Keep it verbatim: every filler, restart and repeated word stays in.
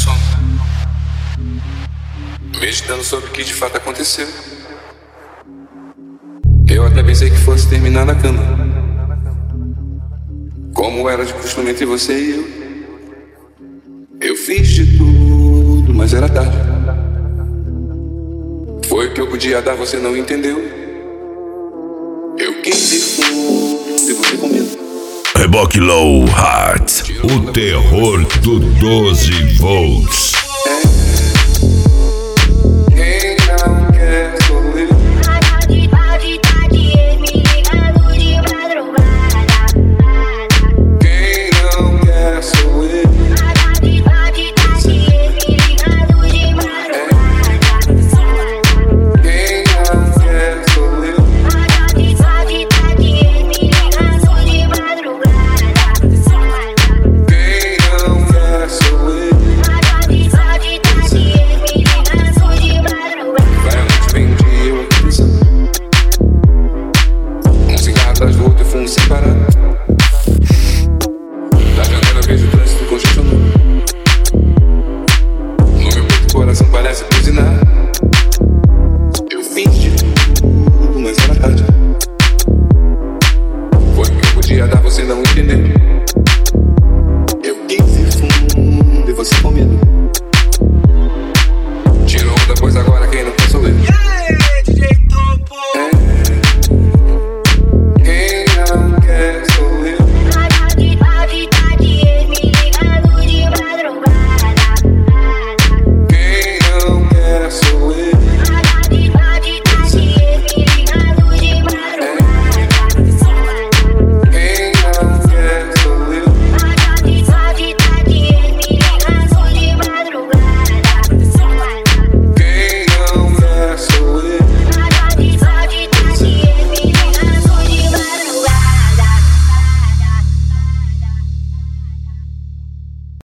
sono, meditando sobre o que de fato aconteceu. Eu até pensei que fosse terminar na cama, como era de costume entre você e eu. Eu fiz de tudo, mas era tarde. Foi o que eu podia dar, você não entendeu. Eu quis ir fundo e você com medo. Reboque Low Heart, o terror do doze volts.